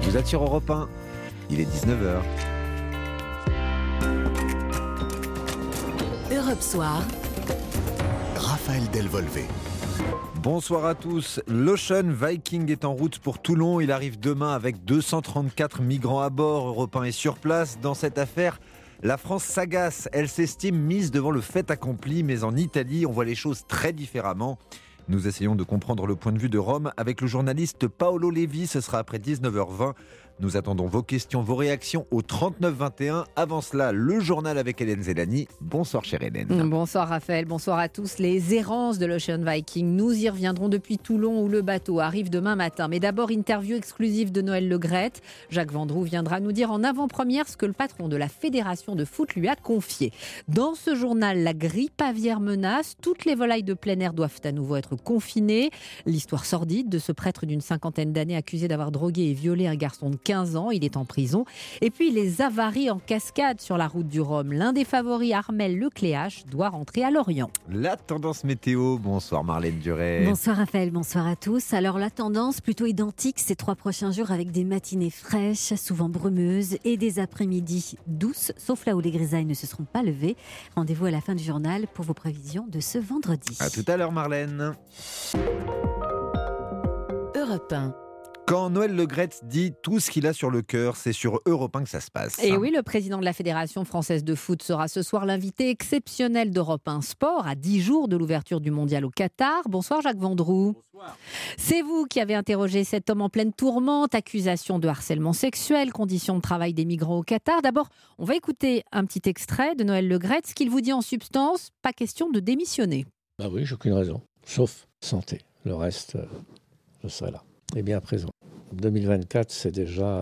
Vous êtes sur Europe 1, il est 19h. Europe Soir. Raphaël Delvolvé. Bonsoir à tous. l'Ocean Viking est en route pour Toulon. Il arrive demain avec 234 migrants à bord. Europe 1 est sur place. Dans cette affaire, la France s'agace. Elle s'estime mise devant le fait accompli. Mais en Italie, on voit les choses très différemment. Nous essayons de comprendre le point de vue de Rome avec le journaliste Paolo Levi. Ce sera après 19h20. Nous attendons vos questions, vos réactions au 39-21. Avant cela, le journal avec Hélène Zélani. Bonsoir chère Hélène. Bonsoir Raphaël, bonsoir à tous. Les errances de l'Ocean Viking, nous y reviendrons depuis Toulon où le bateau arrive demain matin. Mais d'abord, interview exclusive de Noël Le Graët. Jacques Vendroux viendra nous dire en avant-première ce que le patron de la Fédération de foot lui a confié. Dans ce journal, la grippe aviaire menace. Toutes les volailles de plein air doivent à nouveau être confinées. L'histoire sordide de ce prêtre d'une cinquantaine d'années accusé d'avoir drogué et violé un garçon de 15 ans, il est en prison. Et puis les avaries en cascade sur la route du Rhum. L'un des favoris, Armel Lecléache, doit rentrer à Lorient. La tendance météo, bonsoir Marlène Duret. Bonsoir Raphaël, bonsoir à tous. Alors la tendance plutôt identique ces 3 prochains jours avec des matinées fraîches, souvent brumeuses et des après-midi douces, sauf là où les grisailles ne se seront pas levées. Rendez-vous à la fin du journal pour vos prévisions de ce vendredi. À tout à l'heure Marlène. Europe 1. Quand Noël Le Graët dit tout ce qu'il a sur le cœur, c'est sur Europe 1 que ça se passe. Et oui, le président de la Fédération française de foot sera ce soir l'invité exceptionnel d'Europe 1 Sport à 10 jours de l'ouverture du mondial au Qatar. Bonsoir Jacques Vendroux. Bonsoir. C'est vous qui avez interrogé cet homme en pleine tourmente, accusation de harcèlement sexuel, conditions de travail des migrants au Qatar. D'abord, on va écouter un petit extrait de Noël Le Graët. Ce qu'il vous dit en substance, pas question de démissionner. Bah oui, j'ai aucune raison, sauf santé. Le reste, je serai là, et bien présent. 2024, c'est déjà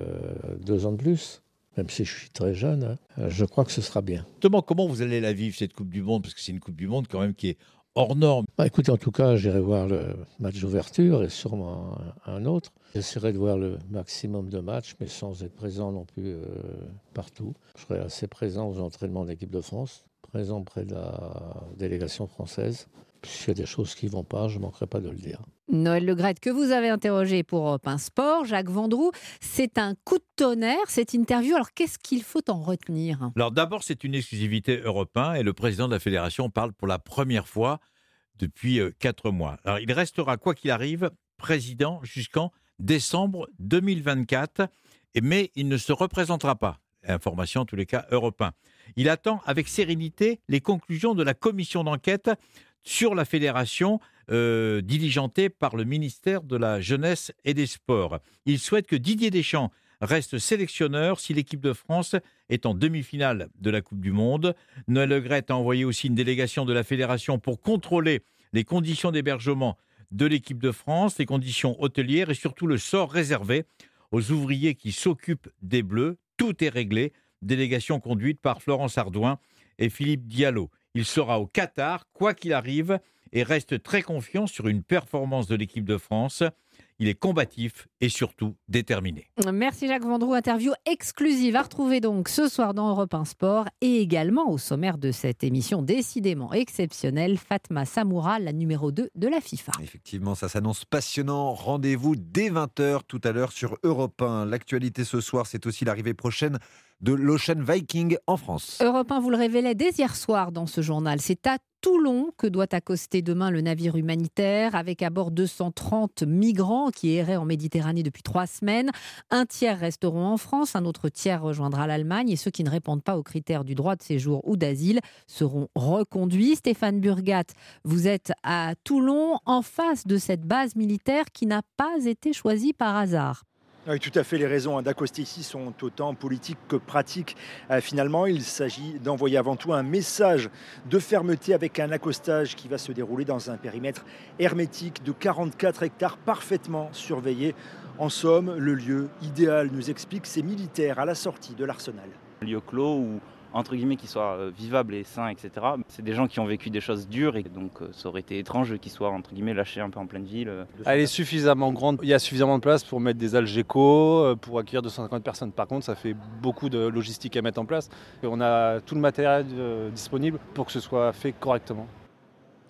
2 ans de plus, même si je suis très jeune. Je crois que ce sera bien. Justement, comment vous allez la vivre, cette Coupe du Monde? Parce que c'est une Coupe du Monde quand même qui est hors norme. Bah, écoutez, en tout cas, j'irai voir le match d'ouverture et sûrement un autre. J'essaierai de voir le maximum de matchs, mais sans être présent non plus partout. Je serai assez présent aux entraînements de l'équipe de France, présent près de la délégation française. S'il y a des choses qui ne vont pas, je ne manquerai pas de le dire. Noël Le Graët, que vous avez interrogé pour Europe 1 Sport, Jacques Vendroux, c'est un coup de tonnerre, cette interview. Alors, qu'est-ce qu'il faut en retenir ? Alors d'abord, c'est une exclusivité Europe 1 et le président de la Fédération parle pour la première fois depuis 4 mois. Alors, il restera, quoi qu'il arrive, président jusqu'en décembre 2024, mais il ne se représentera pas. Information, en tous les cas, Europe 1. Il attend avec sérénité les conclusions de la commission d'enquête sur la fédération diligentée par le ministère de la Jeunesse et des Sports. Il souhaite que Didier Deschamps reste sélectionneur si l'équipe de France est en demi-finale de la Coupe du Monde. Noël Le Graët a envoyé aussi une délégation de la fédération pour contrôler les conditions d'hébergement de l'équipe de France, les conditions hôtelières et surtout le sort réservé aux ouvriers qui s'occupent des Bleus. Tout est réglé. Délégation conduite par Florence Ardouin et Philippe Diallo. Il sera au Qatar, quoi qu'il arrive, et reste très confiant sur une performance de l'équipe de France. Il est combatif et surtout déterminé. Merci Jacques Vendroux. Interview exclusive à retrouver donc ce soir dans Europe 1 Sport et également au sommaire de cette émission décidément exceptionnelle, Fatma Samoura, la numéro 2 de la FIFA. Effectivement, ça s'annonce passionnant. Rendez-vous dès 20h tout à l'heure sur Europe 1. L'actualité ce soir, c'est aussi l'arrivée prochaine de l'Ocean Viking en France. Europe 1 vous le révélait dès hier soir dans ce journal. C'est à Toulon que doit accoster demain le navire humanitaire avec à bord 230 migrants qui erraient en Méditerranée depuis 3 semaines. Un tiers resteront en France, un autre tiers rejoindra l'Allemagne et ceux qui ne répondent pas aux critères du droit de séjour ou d'asile seront reconduits. Stéphane Burgat, vous êtes à Toulon en face de cette base militaire qui n'a pas été choisie par hasard. Oui, tout à fait. Les raisons d'accoster ici sont autant politiques que pratiques. Finalement, il s'agit d'envoyer avant tout un message de fermeté avec un accostage qui va se dérouler dans un périmètre hermétique de 44 hectares parfaitement surveillé. En somme, le lieu idéal, nous expliquent ces militaires à la sortie de l'arsenal. Un lieu clos où, entre guillemets, qui soit vivable et sain, etc. C'est des gens qui ont vécu des choses dures et donc ça aurait été étrange qu'ils soient, entre guillemets, lâchés un peu en pleine ville. Elle est suffisamment grande, il y a suffisamment de place pour mettre des algécos, pour accueillir 250 personnes. Par contre, ça fait beaucoup de logistique à mettre en place. Et on a tout le matériel disponible pour que ce soit fait correctement.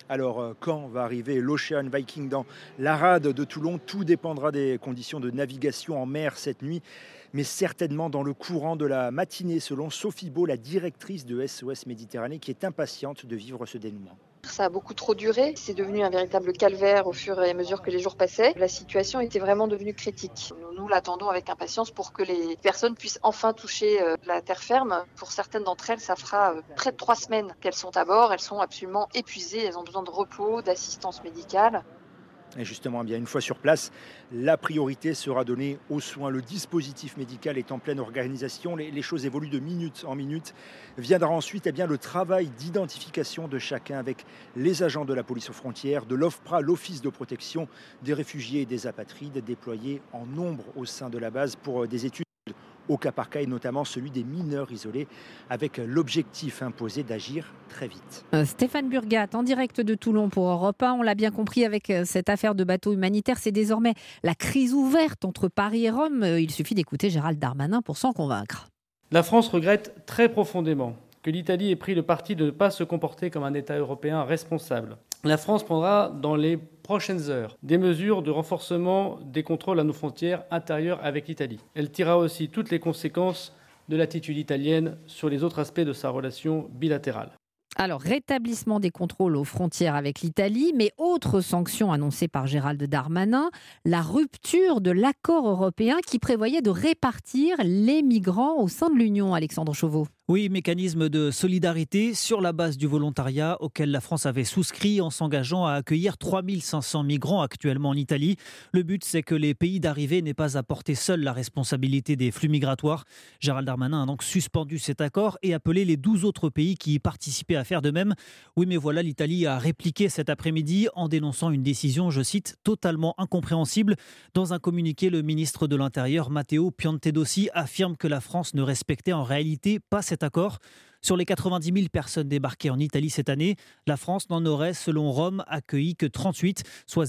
Alors, quand va arriver l'Ocean Viking dans la rade de Toulon? Tout dépendra des conditions de navigation en mer cette nuit, mais certainement dans le courant de la matinée, selon Sophie Beau, la directrice de SOS Méditerranée, qui est impatiente de vivre ce dénouement. Ça a beaucoup trop duré, c'est devenu un véritable calvaire au fur et à mesure que les jours passaient. La situation était vraiment devenue critique. Nous l'attendons avec impatience pour que les personnes puissent enfin toucher la terre ferme. Pour certaines d'entre elles, ça fera près de 3 semaines qu'elles sont à bord. Elles sont absolument épuisées, elles ont besoin de repos, d'assistance médicale. Et justement, bien une fois sur place, la priorité sera donnée aux soins. Le dispositif médical est en pleine organisation. Les choses évoluent de minute en minute. Viendra ensuite le travail d'identification de chacun avec les agents de la police aux frontières, de l'OFPRA, l'Office de protection des réfugiés et des apatrides, déployés en nombre au sein de la base pour des études au cas par cas, et notamment celui des mineurs isolés, avec l'objectif imposé d'agir très vite. Stéphane Burgat, en direct de Toulon pour Europe 1. On l'a bien compris, avec cette affaire de bateau humanitaire, c'est désormais la crise ouverte entre Paris et Rome. Il suffit d'écouter Gérald Darmanin pour s'en convaincre. La France regrette très profondément que l'Italie ait pris le parti de ne pas se comporter comme un État européen responsable. La France prendra dans les prochaines heures des mesures de renforcement des contrôles à nos frontières intérieures avec l'Italie. Elle tirera aussi toutes les conséquences de l'attitude italienne sur les autres aspects de sa relation bilatérale. Alors, rétablissement des contrôles aux frontières avec l'Italie, mais autre sanction annoncée par Gérald Darmanin, la rupture de l'accord européen qui prévoyait de répartir les migrants au sein de l'Union, Alexandre Chauveau. Oui, mécanisme de solidarité sur la base du volontariat auquel la France avait souscrit en s'engageant à accueillir 3500 migrants actuellement en Italie. Le but, c'est que les pays d'arrivée n'aient pas à porter seuls la responsabilité des flux migratoires. Gérald Darmanin a donc suspendu cet accord et appelé les 12 autres pays qui y participaient à faire de même. Oui, mais voilà, l'Italie a répliqué cet après-midi en dénonçant une décision, je cite, totalement incompréhensible. Dans un communiqué, le ministre de l'Intérieur, Matteo Piantedosi, affirme que la France ne respectait en réalité pas cet accord. Sur les 90 000 personnes débarquées en Italie cette année, la France n'en aurait, selon Rome, accueilli que 38, soit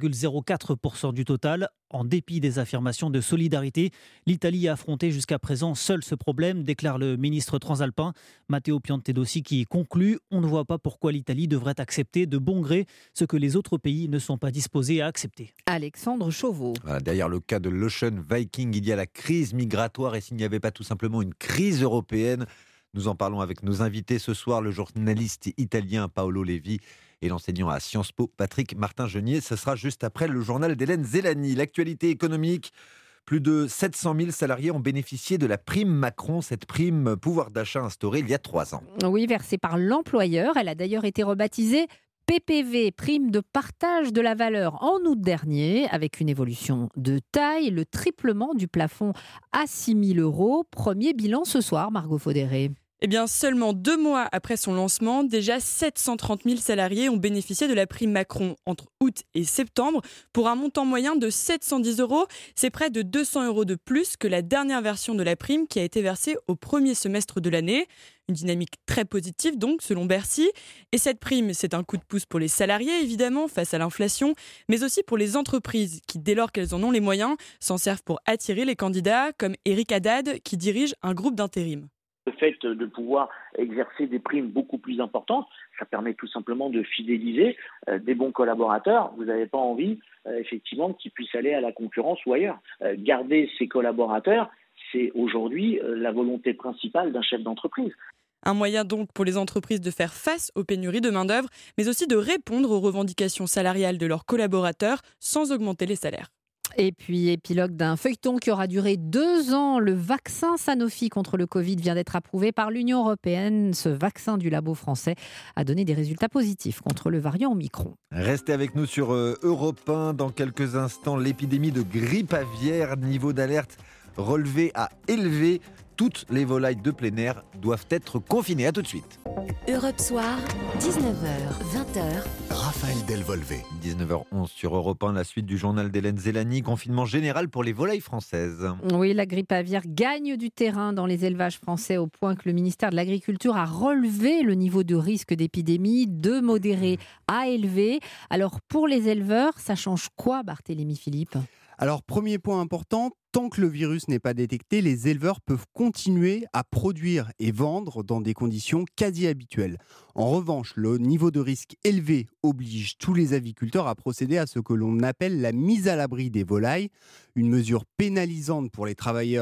0,04% du total. En dépit des affirmations de solidarité, l'Italie a affronté jusqu'à présent seul ce problème, déclare le ministre transalpin Matteo Piantedosi, qui conclut « On ne voit pas pourquoi l'Italie devrait accepter de bon gré ce que les autres pays ne sont pas disposés à accepter. » Alexandre Chauveau. Voilà, derrière le cas de l'Ocean Viking, il y a la crise migratoire, et s'il n'y avait pas tout simplement une crise européenne? Nous en parlons avec nos invités ce soir, le journaliste italien Paolo Levi et l'enseignant à Sciences Po Patrick Martin-Genier. Ce sera juste après le journal d'Hélène Zellani. L'actualité économique, plus de 700 000 salariés ont bénéficié de la prime Macron, cette prime pouvoir d'achat instaurée il y a 3 ans. Oui, versée par l'employeur. Elle a d'ailleurs été rebaptisée PPV, prime de partage de la valeur, en août dernier, avec une évolution de taille, le triplement du plafond à 6 000 €. Premier bilan ce soir, Margot Faudéré. Eh bien, seulement 2 mois après son lancement, déjà 730 000 salariés ont bénéficié de la prime Macron entre août et septembre pour un montant moyen de 710 €. C'est près de 200 € de plus que la dernière version de la prime qui a été versée au premier semestre de l'année. Une dynamique très positive donc, selon Bercy. Et cette prime, c'est un coup de pouce pour les salariés, évidemment, face à l'inflation, mais aussi pour les entreprises qui, dès lors qu'elles en ont les moyens, s'en servent pour attirer les candidats, comme Eric Haddad, qui dirige un groupe d'intérim. Le fait de pouvoir exercer des primes beaucoup plus importantes, ça permet tout simplement de fidéliser des bons collaborateurs. Vous n'avez pas envie, effectivement, qu'ils puissent aller à la concurrence ou ailleurs. Garder ces collaborateurs, c'est aujourd'hui la volonté principale d'un chef d'entreprise. Un moyen donc pour les entreprises de faire face aux pénuries de main-d'œuvre, mais aussi de répondre aux revendications salariales de leurs collaborateurs sans augmenter les salaires. Et puis, épilogue d'un feuilleton qui aura duré 2 ans. Le vaccin Sanofi contre le Covid vient d'être approuvé par l'Union européenne. Ce vaccin du labo français a donné des résultats positifs contre le variant Omicron. Restez avec nous sur Europe 1. Dans quelques instants, l'épidémie de grippe aviaire, niveau d'alerte relevé à élevé. Toutes les volailles de plein air doivent être confinées. À tout de suite. Europe Soir, 19h, 20h. Raphaël Delvolvé. 19h11 sur Europe 1, la suite du journal d'Hélène Zellani. Confinement général pour les volailles françaises. Oui, la grippe aviaire gagne du terrain dans les élevages français au point que le ministère de l'Agriculture a relevé le niveau de risque d'épidémie de modéré à élevé. Alors pour les éleveurs, ça change quoi, Barthélémy Philippe ? Alors, premier point important, tant que le virus n'est pas détecté, les éleveurs peuvent continuer à produire et vendre dans des conditions quasi habituelles. En revanche, le niveau de risque élevé oblige tous les aviculteurs à procéder à ce que l'on appelle la mise à l'abri des volailles, une mesure pénalisante pour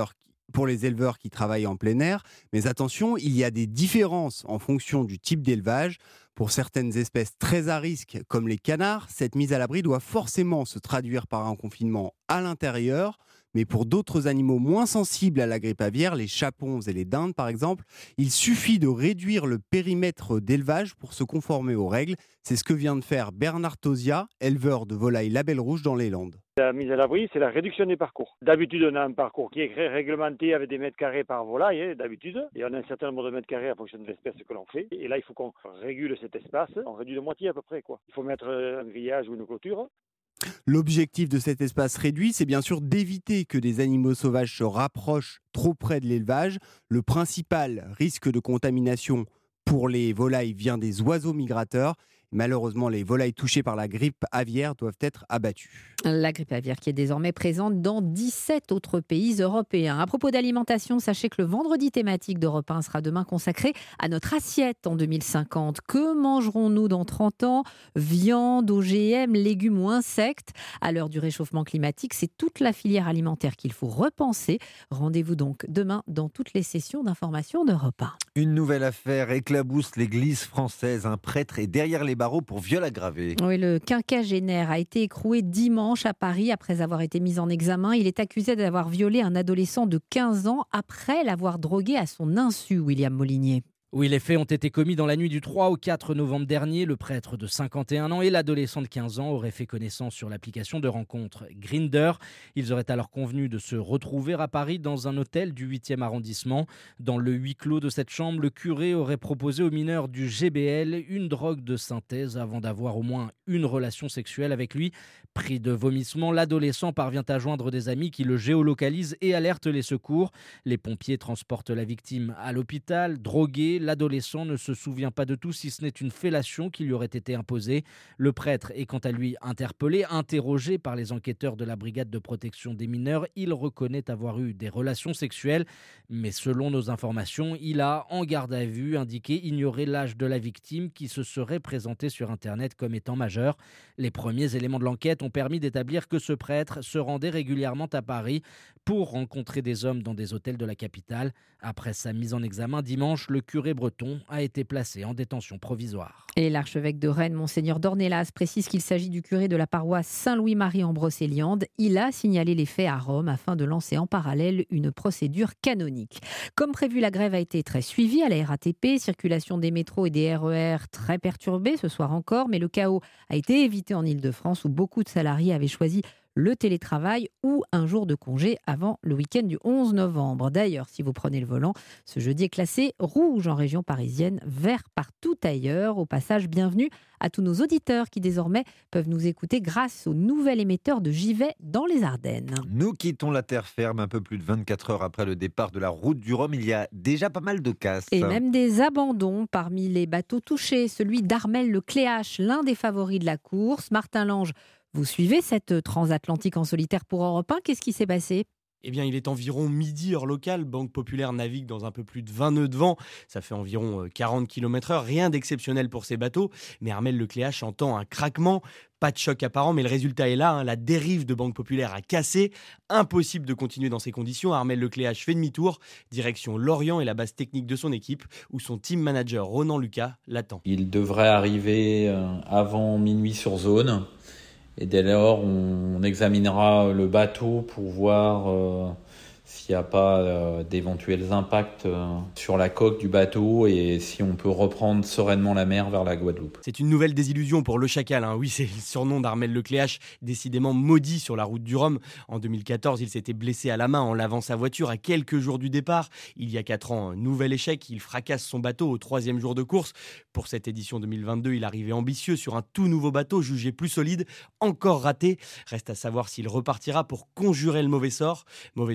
les éleveurs qui travaillent en plein air. Mais attention, il y a des différences en fonction du type d'élevage. Pour certaines espèces très à risque, comme les canards, cette mise à l'abri doit forcément se traduire par un confinement à l'intérieur. Mais pour d'autres animaux moins sensibles à la grippe aviaire, les chapons et les dindes par exemple, il suffit de réduire le périmètre d'élevage pour se conformer aux règles. C'est ce que vient de faire Bernard Tosia, éleveur de volailles label rouge dans les Landes. La mise à l'abri, c'est la réduction des parcours. D'habitude, on a un parcours qui est réglementé avec des mètres carrés par volaille, d'habitude. Et on a un certain nombre de mètres carrés en fonction de l'espèce que l'on fait. Et là, il faut qu'on régule cet espace. On réduit de moitié à peu près, quoi. Il faut mettre un grillage ou une clôture. L'objectif de cet espace réduit, c'est bien sûr d'éviter que des animaux sauvages se rapprochent trop près de l'élevage. Le principal risque de contamination pour les volailles vient des oiseaux migrateurs. Malheureusement, les volailles touchées par la grippe aviaire doivent être abattues. La grippe aviaire qui est désormais présente dans 17 autres pays européens. À propos d'alimentation, sachez que le vendredi thématique d'Europe 1 sera demain consacré à notre assiette en 2050. Que mangerons-nous dans 30 ans ? Viande, OGM, légumes ou insectes ? À l'heure du réchauffement climatique, c'est toute la filière alimentaire qu'il faut repenser. Rendez-vous donc demain dans toutes les sessions d'information d'Europe 1. Une nouvelle affaire éclabousse l'église française. Un prêtre est derrière les barreaux pour viol aggravé. Oui, le quinquagénaire a été écroué dimanche à Paris après avoir été mis en examen. Il est accusé d'avoir violé un adolescent de 15 ans après l'avoir drogué à son insu, William Molinier. Oui, les faits ont été commis dans la nuit du 3 au 4 novembre dernier. Le prêtre de 51 ans et l'adolescent de 15 ans auraient fait connaissance sur l'application de rencontre Grindr. Ils auraient alors convenu de se retrouver à Paris dans un hôtel du 8e arrondissement. Dans le huis clos de cette chambre, le curé aurait proposé aux mineurs du GBL, une drogue de synthèse, avant d'avoir au moins une relation sexuelle avec lui. Pris de vomissements, l'adolescent parvient à joindre des amis qui le géolocalisent et alertent les secours. Les pompiers transportent la victime à l'hôpital, droguée. L'adolescent ne se souvient pas de tout, si ce n'est une fellation qui lui aurait été imposée. Le prêtre est quant à lui interpellé, interrogé par les enquêteurs de la brigade de protection des mineurs. Il reconnaît avoir eu des relations sexuelles, mais selon nos informations, il a, en garde à vue, indiqué ignorer l'âge de la victime qui se serait présentée sur Internet comme étant majeure. Les premiers éléments de l'enquête ont permis d'établir que ce prêtre se rendait régulièrement à Paris pour rencontrer des hommes dans des hôtels de la capitale. Après sa mise en examen dimanche, le curé breton a été placé en détention provisoire. Et l'archevêque de Rennes, Monseigneur Dornelas, précise qu'il s'agit du curé de la paroisse Saint-Louis-Marie en Brocéliande. Il a signalé les faits à Rome afin de lancer en parallèle une procédure canonique. Comme prévu, la grève a été très suivie à la RATP. Circulation des métros et des RER très perturbée ce soir encore, mais le chaos a été évité en Île-de-France où beaucoup de salariés avaient choisi le télétravail ou un jour de congé avant le week-end du 11 novembre. D'ailleurs, si vous prenez le volant, ce jeudi est classé rouge en région parisienne, vert partout ailleurs. Au passage, bienvenue à tous nos auditeurs qui désormais peuvent nous écouter grâce au nouvel émetteur de Givet dans les Ardennes. Nous quittons la terre ferme un peu plus de 24 heures après le départ de la route du Rhum. Il y a déjà pas mal de casses. Et même des abandons parmi les bateaux touchés. Celui d'Armel Le Cléache, l'un des favoris de la course. Martin Lange, vous suivez cette transatlantique en solitaire pour Europe 1. Qu'est-ce qui s'est passé ? Eh bien, il est environ midi heure locale. Banque Populaire navigue dans un peu plus de 20 nœuds de vent. Ça fait environ 40 km/h. Rien d'exceptionnel pour ces bateaux. Mais Armel Le Cléache entend un craquement. Pas de choc apparent, mais le résultat est là. La dérive de Banque Populaire a cassé. Impossible de continuer dans ces conditions. Armel Le Cléache fait demi-tour. Direction Lorient et la base technique de son équipe, où son team manager Ronan Lucas l'attend. Il devrait arriver avant minuit sur zone. Et dès lors, on examinera le bateau pour voir s'il n'y a pas d'éventuels impacts sur la coque du bateau et si on peut reprendre sereinement la mer vers la Guadeloupe. C'est une nouvelle désillusion pour le Chacal. Oui, c'est le surnom d'Armel Le Cléache, décidément maudit sur la route du Rhum. En 2014, il s'était blessé à la main en lavant sa voiture à quelques jours du départ. Il y a 4 ans, un nouvel échec. Il fracasse son bateau au 3e jour de course. Pour cette édition 2022, il arrivait ambitieux sur un tout nouveau bateau jugé plus solide, encore raté. Reste à savoir s'il repartira pour conjurer le mauvais sort. Mauvais sort qui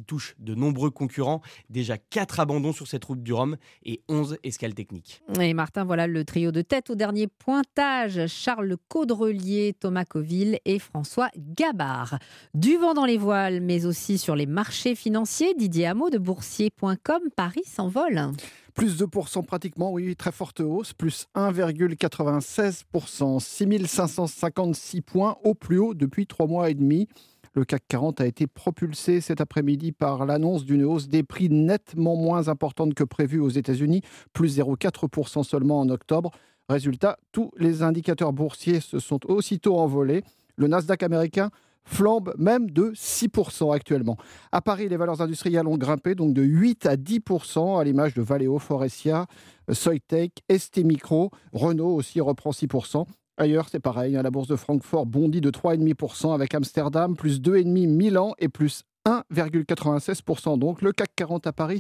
touche de nombreux concurrents. Déjà 4 abandons sur cette route du Rhum et 11 escales techniques. Et Martin, voilà le trio de tête au dernier pointage. Charles Caudrelier, Thomas Coville et François Gabard. Du vent dans les voiles, mais aussi sur les marchés financiers. Didier Hameau de boursier.com, Paris s'envole. Plus 2% pratiquement, oui, très forte hausse, plus 1,96%, 6556 points au plus haut depuis 3 mois et demi. Le CAC 40 a été propulsé cet après-midi par l'annonce d'une hausse des prix nettement moins importante que prévu aux États-Unis, plus 0,4% seulement en octobre. Résultat, tous les indicateurs boursiers se sont aussitôt envolés. Le Nasdaq américain flambe même de 6% actuellement. À Paris, les valeurs industrielles ont grimpé donc de 8 à 10%, à l'image de Valeo, Forestia, Soitec, ST Micro. Renault aussi reprend 6%. Ailleurs, c'est pareil. La bourse de Francfort bondit de 3,5% avec Amsterdam, plus 2,5% Milan et plus 1,96%. Donc le CAC 40 à Paris,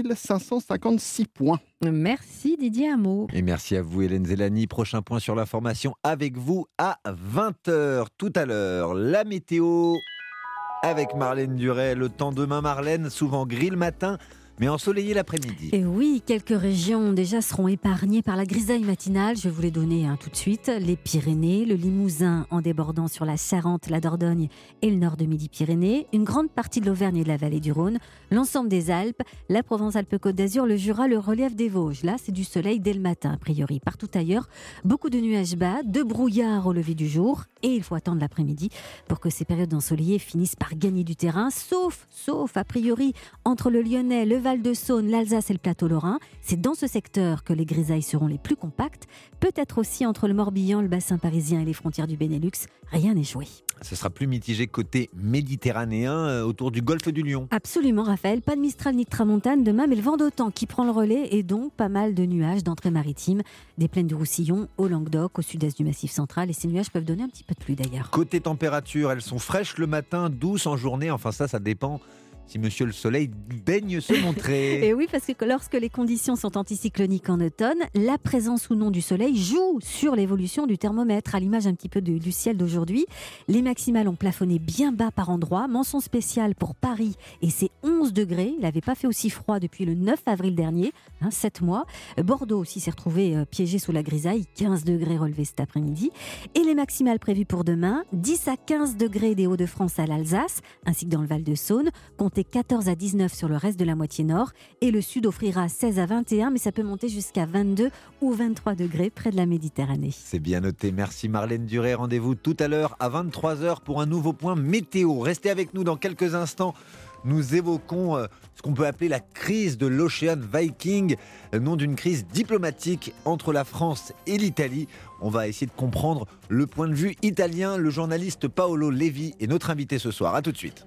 6556 points. Merci Didier Hameau. Et merci à vous Hélène Zélani. Prochain point sur l'information avec vous à 20h. Tout à l'heure, la météo avec Marlène Duret. Le temps demain, Marlène, souvent gris le matin, mais ensoleillé l'après-midi. Et oui, quelques régions déjà seront épargnées par la grisaille matinale. Je vais vous les donner tout de suite. Les Pyrénées, le Limousin en débordant sur la Charente, la Dordogne et le nord de Midi-Pyrénées, une grande partie de l'Auvergne et de la vallée du Rhône, l'ensemble des Alpes, la Provence-Alpes-Côte d'Azur, le Jura, le relief des Vosges. Là, c'est du soleil dès le matin, a priori. Partout ailleurs, beaucoup de nuages bas, de brouillard au lever du jour. Et il faut attendre l'après-midi pour que ces périodes ensoleillées finissent par gagner du terrain, sauf a priori, entre le Lyonnais, le Val-de-Saône, l'Alsace et le plateau lorrain. C'est dans ce secteur que les grisailles seront les plus compactes. Peut-être aussi entre le Morbihan, le bassin parisien et les frontières du Benelux. Rien n'est joué. Ce sera plus mitigé côté méditerranéen, autour du golfe du Lion. Absolument, Raphaël. Pas de Mistral ni de Tramontane demain, mais le vent d'automne qui prend le relais et donc pas mal de nuages d'entrée maritime, des plaines du Roussillon, au Languedoc, au sud-est du Massif central. Et ces nuages peuvent donner un petit peu de pluie d'ailleurs. Côté température, elles sont fraîches le matin, douces en journée. Enfin ça dépend si Monsieur le Soleil daigne se montrer. Et oui, parce que lorsque les conditions sont anticycloniques en automne, la présence ou non du soleil joue sur l'évolution du thermomètre, à l'image un petit peu du ciel d'aujourd'hui. Les maximales ont plafonné bien bas par endroits. Mention spéciale pour Paris et ses 11 degrés. Il n'avait pas fait aussi froid depuis le 9 avril dernier, 7 mois. Bordeaux aussi s'est retrouvé piégé sous la grisaille, 15 degrés relevés cet après-midi. Et les maximales prévues pour demain, 10 à 15 degrés des Hauts-de-France à l'Alsace, ainsi que dans le Val-de-Saône. Comptez 14 à 19 sur le reste de la moitié nord et le sud offrira 16 à 21, mais ça peut monter jusqu'à 22 ou 23 degrés près de la Méditerranée. C'est bien noté. Merci Marlène Duret. Rendez-vous tout à l'heure à 23h pour un nouveau point météo. Restez avec nous dans quelques instants. Nous évoquons ce qu'on peut appeler la crise de l'Ocean Viking, nom d'une crise diplomatique entre la France et l'Italie. On va essayer de comprendre le point de vue italien. Le journaliste Paolo Levi est notre invité ce soir. À tout de suite.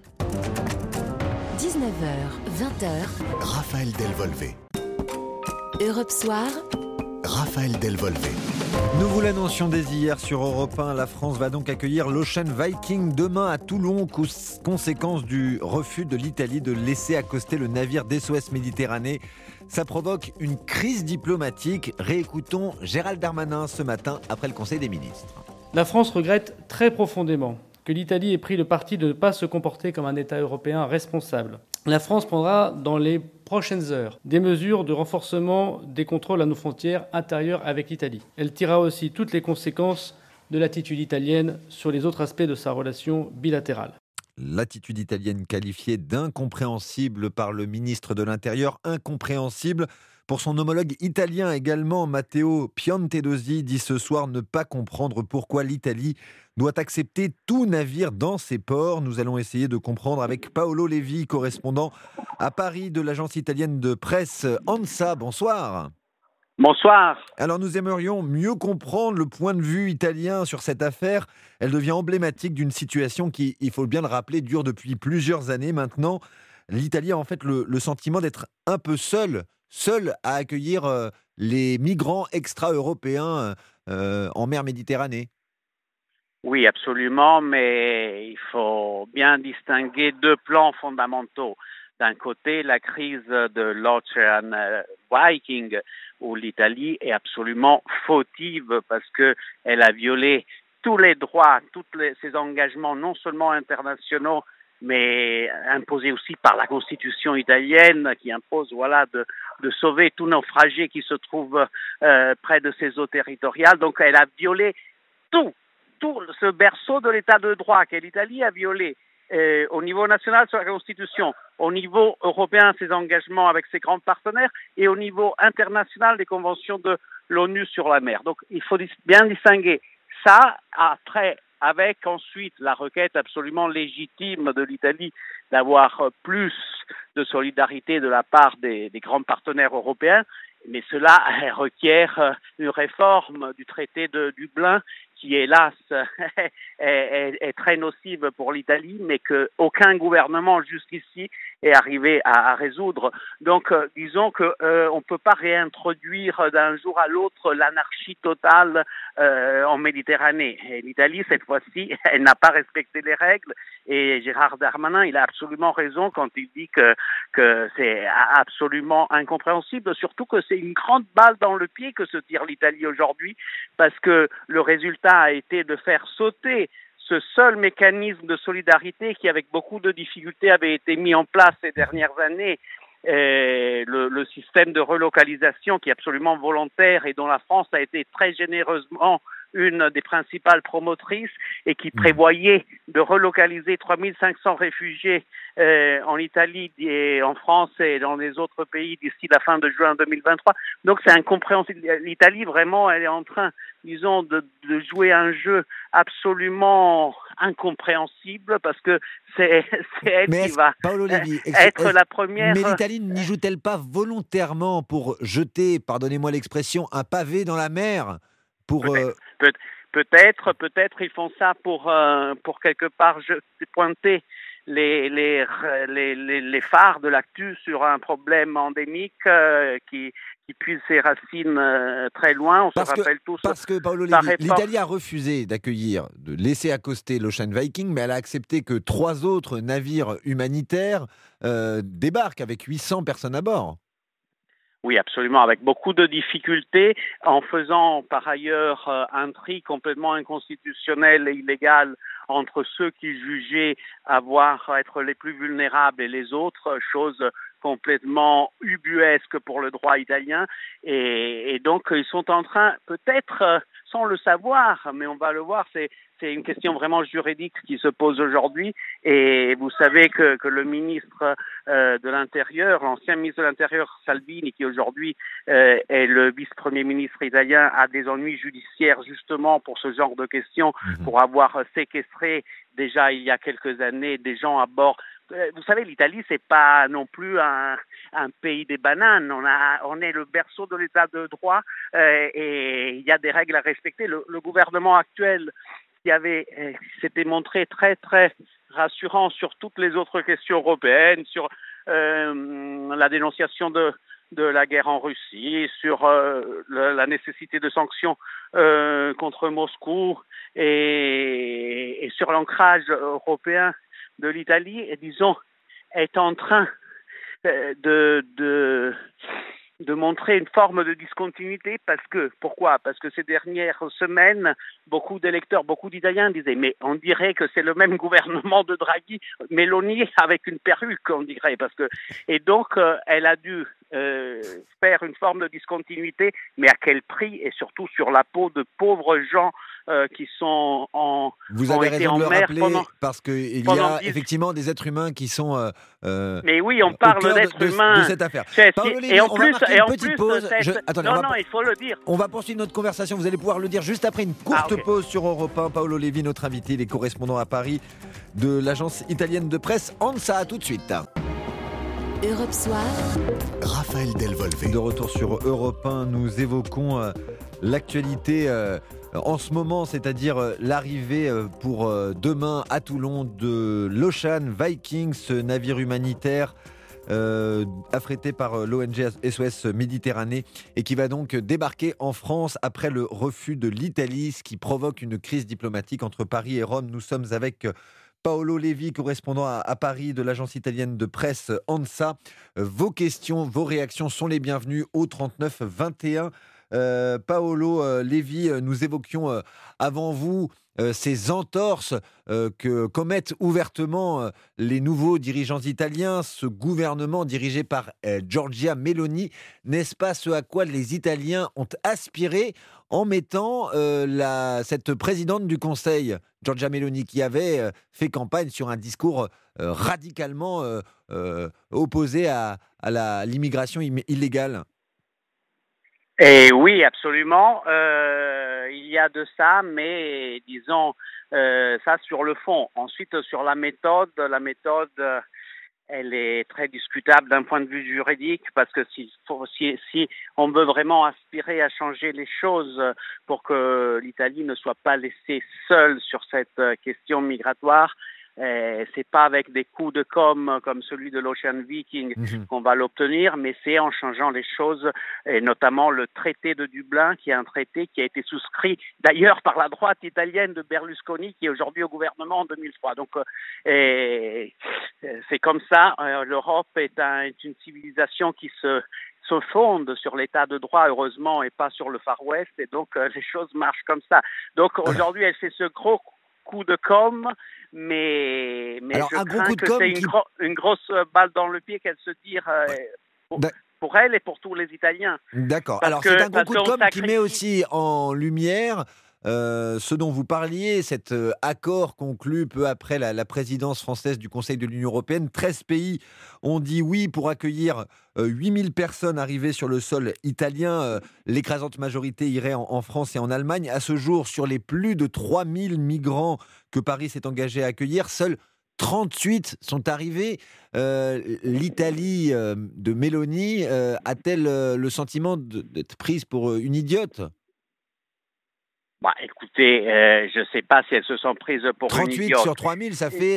19h, 20h, Raphaël Delvolvé. Europe Soir, Raphaël Delvolvé. Nous vous l'annoncions dès hier sur Europe 1, la France va donc accueillir l'Ocean Viking demain à Toulon, conséquence du refus de l'Italie de laisser accoster le navire d'SOS Méditerranée. Ça provoque une crise diplomatique. Réécoutons Gérald Darmanin ce matin après le Conseil des ministres. La France regrette très profondément que l'Italie ait pris le parti de ne pas se comporter comme un État européen responsable. La France prendra dans les prochaines heures des mesures de renforcement des contrôles à nos frontières intérieures avec l'Italie. Elle tirera aussi toutes les conséquences de l'attitude italienne sur les autres aspects de sa relation bilatérale. L'attitude italienne qualifiée d'incompréhensible par le ministre de l'Intérieur, incompréhensible pour son homologue italien également. Matteo Piantedosi dit ce soir ne pas comprendre pourquoi l'Italie doit accepter tout navire dans ses ports. Nous allons essayer de comprendre avec Paolo Levi, correspondant à Paris de l'agence italienne de presse ANSA. Bonsoir. Bonsoir. Alors nous aimerions mieux comprendre le point de vue italien sur cette affaire. Elle devient emblématique d'une situation qui, il faut bien le rappeler, dure depuis plusieurs années maintenant. L'Italie a en fait le sentiment d'être un peu seule à accueillir les migrants extra-européens en mer Méditerranée. Oui, absolument, mais il faut bien distinguer deux plans fondamentaux. D'un côté, la crise de l'Ocean Viking, où l'Italie est absolument fautive parce qu'elle a violé tous les droits, ses engagements non seulement internationaux, mais imposé aussi par la Constitution italienne qui impose de sauver tous naufragés qui se trouvent près de ces eaux territoriales. Donc elle a violé tout ce berceau de l'état de droit que l'Italie a violé au niveau national sur la Constitution, au niveau européen ses engagements avec ses grands partenaires et au niveau international des conventions de l'ONU sur la mer. Donc il faut bien distinguer ça après avec ensuite la requête absolument légitime de l'Italie d'avoir plus de solidarité de la part des grands partenaires européens, mais cela requiert une réforme du traité de Dublin qui, hélas, est très nocive pour l'Italie, mais qu'aucun gouvernement jusqu'ici est arrivé à résoudre. Donc, disons qu'on ne peut pas réintroduire d'un jour à l'autre l'anarchie totale en Méditerranée. Et l'Italie, cette fois-ci, elle n'a pas respecté les règles. Et Gérard Darmanin, il a absolument raison quand il dit que c'est absolument incompréhensible, surtout que c'est une grande balle dans le pied que se tire l'Italie aujourd'hui, parce que le résultat a été de faire sauter ce seul mécanisme de solidarité qui, avec beaucoup de difficultés, avait été mis en place ces dernières années, le système de relocalisation qui est absolument volontaire et dont la France a été très généreusement une des principales promotrices et qui prévoyait de relocaliser 3500 réfugiés en Italie et en France et dans les autres pays d'ici la fin de juin 2023. Donc c'est incompréhensible. L'Italie, vraiment, elle est en train, disons, de jouer un jeu absolument incompréhensible parce que c'est elle qui va être la première. Mais l'Italie n'y joue-t-elle pas volontairement pour jeter, pardonnez-moi l'expression, un pavé dans la mer pour Peut-être ils font ça pour quelque part pointer les phares de l'actu sur un problème endémique qui puise ses racines très loin. On se rappelle tous. Parce que Paolo Levi, l'Italie a refusé d'accueillir, de laisser accoster l'Ocean Viking, mais elle a accepté que 3 autres navires humanitaires débarquent avec 800 personnes à bord. Oui, absolument, avec beaucoup de difficultés, en faisant par ailleurs un tri complètement inconstitutionnel et illégal entre ceux qui jugeaient être les plus vulnérables et les autres, chose complètement ubuesque pour le droit italien. Et donc, ils sont en train, peut-être sans le savoir, mais on va le voir, c'est une question vraiment juridique qui se pose aujourd'hui. Et vous savez que le ministre de l'Intérieur, l'ancien ministre de l'Intérieur Salvini, qui aujourd'hui est le vice-premier ministre italien, a des ennuis judiciaires justement pour ce genre de questions, pour avoir séquestré déjà il y a quelques années des gens à bord. Vous savez, l'Italie, c'est pas non plus un pays des bananes. On est le berceau de l'état de droit et il y a des règles à respecter. Le gouvernement actuel qui s'était montré très très rassurant sur toutes les autres questions européennes, sur la dénonciation de la guerre en Russie, sur la nécessité de sanctions contre Moscou et sur l'ancrage européen de l'Italie, et disons, est en train de montrer une forme de discontinuité pourquoi ? Parce que ces dernières semaines, beaucoup d'électeurs, beaucoup d'Italiens disaient mais on dirait que c'est le même gouvernement de Draghi, Meloni avec une perruque, on dirait, et donc elle a dû faire une forme de discontinuité, mais à quel prix et surtout sur la peau de pauvres gens qui sont Vous avez raison de le rappeler parce qu'il y a 10... effectivement des êtres humains qui sont mais oui, on parle d'êtres humains de cette affaire. Et en plus, pause. Attendez, il faut le dire. On va poursuivre notre conversation, vous allez pouvoir le dire juste après une courte pause sur Europe 1. Paolo Levi, notre invité, les correspondants à Paris de l'agence italienne de presse ANSA. À tout de suite. Europe Soir. Raphaël Delvolvé. De retour sur Europe 1, nous évoquons l'actualité en ce moment, c'est-à-dire l'arrivée pour demain à Toulon de l'Ocean Viking, ce navire humanitaire affrété par l'ONG SOS Méditerranée et qui va donc débarquer en France après le refus de l'Italie, ce qui provoque une crise diplomatique entre Paris et Rome. Nous sommes avec Paolo Levi, correspondant à Paris de l'agence italienne de presse ANSA. Vos questions, vos réactions sont les bienvenues au 39 21. Paolo Levi, nous évoquions avant vous ces entorses que commettent ouvertement les nouveaux dirigeants italiens, ce gouvernement dirigé par Giorgia Meloni. N'est-ce pas ce à quoi les Italiens ont aspiré en mettant cette présidente du Conseil, Giorgia Meloni, qui avait fait campagne sur un discours radicalement opposé à l'immigration illégale? Et oui, absolument. Il y a de ça, mais disons ça sur le fond. Ensuite, sur la méthode, elle est très discutable d'un point de vue juridique parce que si on veut vraiment aspirer à changer les choses pour que l'Italie ne soit pas laissée seule sur cette question migratoire, c'est pas avec des coups de com' comme celui de l'Ocean Viking qu'on va l'obtenir, mais c'est en changeant les choses, et notamment le traité de Dublin, qui est un traité qui a été souscrit d'ailleurs par la droite italienne de Berlusconi, qui est aujourd'hui au gouvernement en 2003. Donc c'est comme ça. L'Europe est une civilisation qui se fonde sur l'état de droit, heureusement, et pas sur le Far West, et donc les choses marchent comme ça. Donc aujourd'hui, elle fait ce gros coup de com', mais alors, je crains que c'est une grosse balle dans le pied qu'elle se tire pour elle et pour tous les Italiens. D'accord. Alors c'est un gros coup de com' qui met aussi en lumière ce dont vous parliez, cet accord conclu peu après la présidence française du Conseil de l'Union européenne. 13 pays ont dit oui pour accueillir 8000 personnes arrivées sur le sol italien. L'écrasante majorité irait en France et en Allemagne. À ce jour, sur les plus de 3000 migrants que Paris s'est engagé à accueillir, seuls 38 sont arrivés. L'Italie de Meloni a-t-elle le sentiment d'être prise pour une idiote ? Écoutez, je ne sais pas si elles se sont prises pour une idiote. 38 sur 3000, ça fait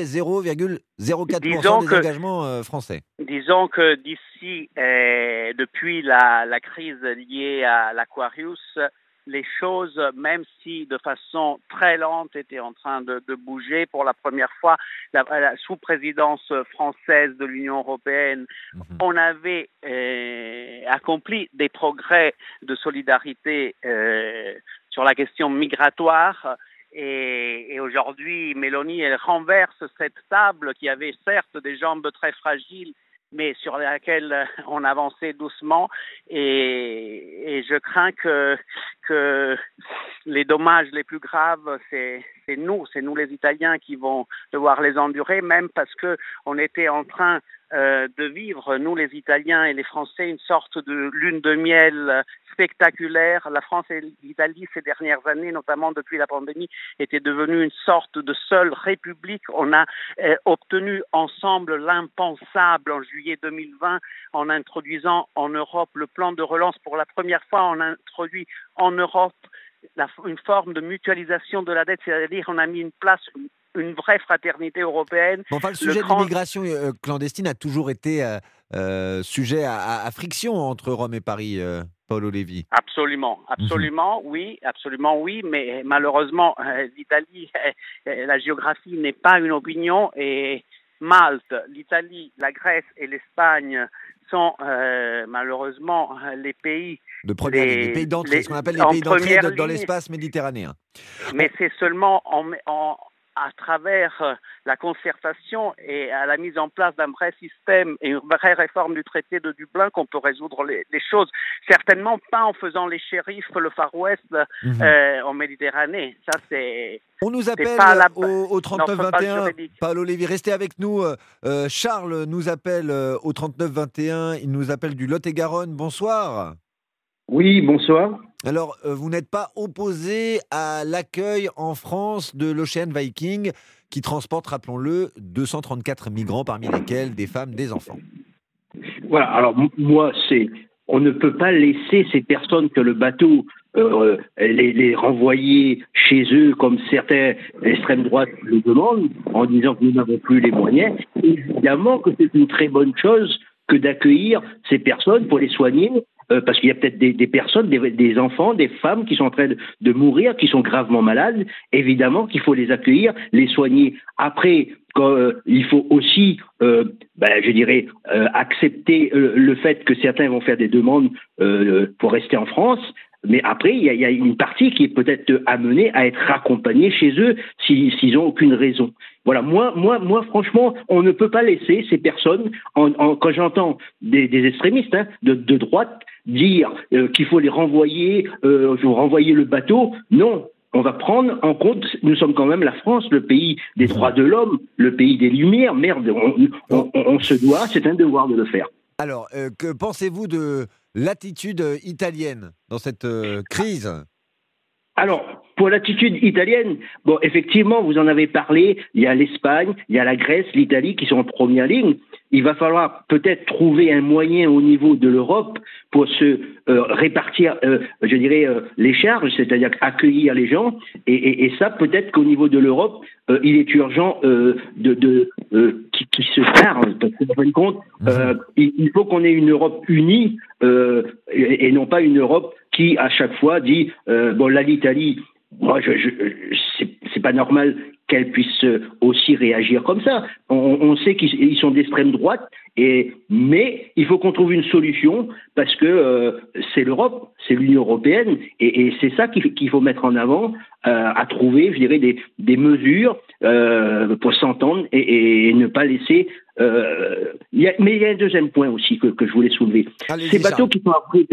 0,04% des engagements français. Disons que d'ici, depuis la crise liée à l'Aquarius, les choses, même si de façon très lente, étaient en train de bouger. Pour la première fois, la sous-présidence française de l'Union européenne, on avait accompli des progrès de solidarité sur la question migratoire. Et aujourd'hui, Meloni, elle renverse cette table qui avait certes des jambes très fragiles, mais sur laquelle on avançait doucement, et je crains que les dommages les plus graves, c'est nous les Italiens qui vont devoir les endurer, même parce que on était en train de vivre, nous les Italiens et les Français, une sorte de lune de miel spectaculaire. La France et l'Italie, ces dernières années, notamment depuis la pandémie, étaient devenues une sorte de seule république. On a obtenu ensemble l'impensable en juillet 2020 en introduisant en Europe le plan de relance. Pour la première fois, on a introduit en Europe une forme de mutualisation de la dette, c'est-à-dire on a mis en place une vraie fraternité européenne. Le sujet de l'immigration clandestine a toujours été sujet à friction entre Rome et Paris, Paolo Levi. Absolument, oui, mais malheureusement, l'Italie, la géographie n'est pas une opinion, et Malte, l'Italie, la Grèce et l'Espagne sont malheureusement les pays de première ligne, les pays d'entrée, ce qu'on appelle les pays d'entrée dans l'espace méditerranéen. Mais c'est seulement à travers la concertation et à la mise en place d'un vrai système et une vraie réforme du traité de Dublin qu'on peut résoudre les choses. Certainement pas en faisant les shérifs le Far West en Méditerranée. Ça, c'est... On nous appelle au 3921. Paolo Levi, restez avec nous. Charles nous appelle au 3921. Il nous appelle du Lot-et-Garonne. Bonsoir. Oui, bonsoir. Alors, vous n'êtes pas opposé à l'accueil en France de l'Ocean Viking qui transporte, rappelons-le, 234 migrants, parmi lesquels des femmes, des enfants. Voilà, alors moi, on ne peut pas laisser ces personnes que le bateau les renvoyer chez eux comme certains extrême droite le demandent en disant que nous n'avons plus les moyens. Évidemment que c'est une très bonne chose que d'accueillir ces personnes pour les soigner. Parce qu'il y a peut-être des personnes, des enfants, des femmes qui sont en train de mourir, qui sont gravement malades. Évidemment qu'il faut les accueillir, les soigner. Après, il faut aussi, accepter le fait que certains vont faire des demandes pour rester en France. Mais après, il y a une partie qui est peut-être amenée à être raccompagnée chez eux s'ils n'ont aucune raison. Voilà, moi, franchement, on ne peut pas laisser ces personnes, quand j'entends des extrémistes de droite dire qu'il faut les renvoyer, renvoyer le bateau, non. On va prendre en compte, nous sommes quand même la France, le pays des droits de l'homme, le pays des Lumières. Merde, on se doit, c'est un devoir de le faire. Alors, que pensez-vous de l'attitude italienne dans cette crise ? Alors, pour l'attitude italienne, bon, effectivement, vous en avez parlé, il y a l'Espagne, il y a la Grèce, l'Italie qui sont en première ligne. Il va falloir peut-être trouver un moyen au niveau de l'Europe pour se répartir, les charges, c'est-à-dire accueillir les gens. Et ça, peut-être qu'au niveau de l'Europe, il est urgent qui se parle. Parce qu'en fin de compte, il faut qu'on ait une Europe unie et non pas une Europe qui, à chaque fois, dit l'Italie, moi, c'est pas normal qu'elle puisse aussi réagir comme ça. On sait qu'ils sont d'extrême droite, mais il faut qu'on trouve une solution parce que c'est l'Europe, c'est l'Union européenne, et c'est ça qu'il faut mettre en avant, à trouver, je dirais, des mesures pour s'entendre et ne pas laisser. Mais il y a un deuxième point aussi que je voulais soulever. Ces bateaux qui